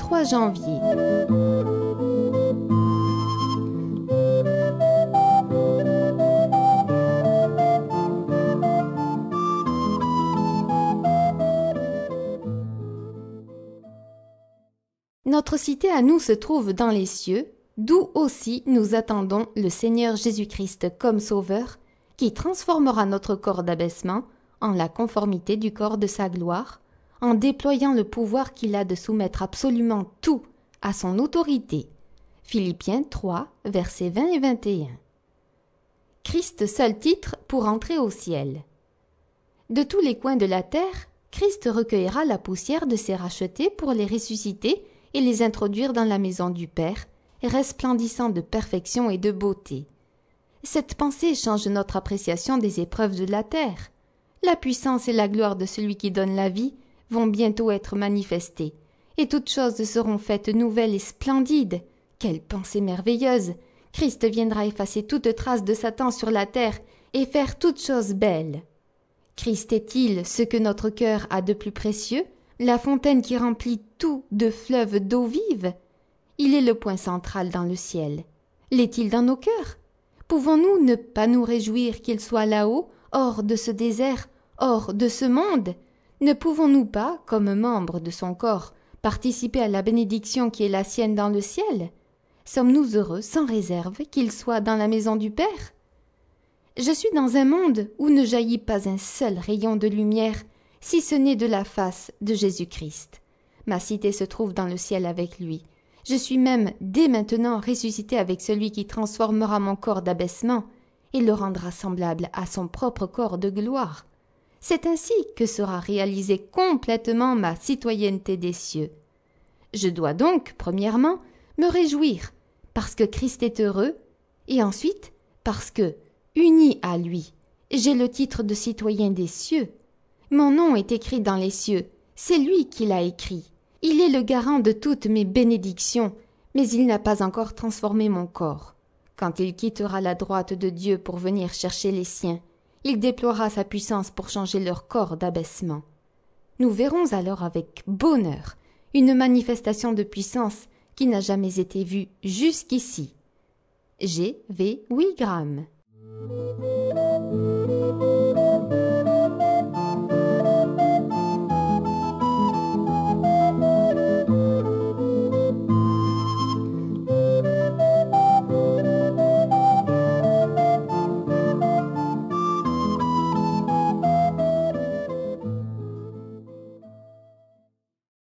3 janvier. Notre cité à nous se trouve dans les cieux, d'où aussi nous attendons le Seigneur Jésus-Christ comme Sauveur, qui transformera notre corps d'abaissement en la conformité du corps de sa gloire, en déployant le pouvoir qu'il a de soumettre absolument tout à son autorité. Philippiens 3, versets 20 et 21. Christ seul titre pour entrer au ciel. De tous les coins de la terre, Christ recueillera la poussière de ses rachetés pour les ressusciter et les introduire dans la maison du Père, resplendissant de perfection et de beauté. Cette pensée change notre appréciation des épreuves de la terre. La puissance et la gloire de celui qui donne la vie vont bientôt être manifestées, et toutes choses seront faites nouvelles et splendides. Quelle pensée merveilleuse! Christ viendra effacer toute trace de Satan sur la terre et faire toutes choses belles. Christ est-il ce que notre cœur a de plus précieux, la fontaine qui remplit tout de fleuves d'eau vive? Il est le point central dans le ciel. L'est-il dans nos cœurs? Pouvons-nous ne pas nous réjouir qu'il soit là-haut, hors de ce désert, hors de ce monde? Ne pouvons-nous pas, comme membres de son corps, participer à la bénédiction qui est la sienne dans le ciel? Sommes-nous heureux, sans réserve, qu'il soit dans la maison du Père? Je suis dans un monde où ne jaillit pas un seul rayon de lumière, si ce n'est de la face de Jésus-Christ. Ma cité se trouve dans le ciel avec lui. Je suis même dès maintenant ressuscité avec celui qui transformera mon corps d'abaissement et le rendra semblable à son propre corps de gloire. C'est ainsi que sera réalisée complètement ma citoyenneté des cieux. Je dois donc, premièrement, me réjouir, parce que Christ est heureux, et ensuite, parce que, uni à lui, j'ai le titre de citoyen des cieux. Mon nom est écrit dans les cieux, c'est lui qui l'a écrit. Il est le garant de toutes mes bénédictions, mais il n'a pas encore transformé mon corps. Quand il quittera la droite de Dieu pour venir chercher les siens, il déploiera sa puissance pour changer leur corps d'abaissement. Nous verrons alors avec bonheur une manifestation de puissance qui n'a jamais été vue jusqu'ici. G. V. Wigram.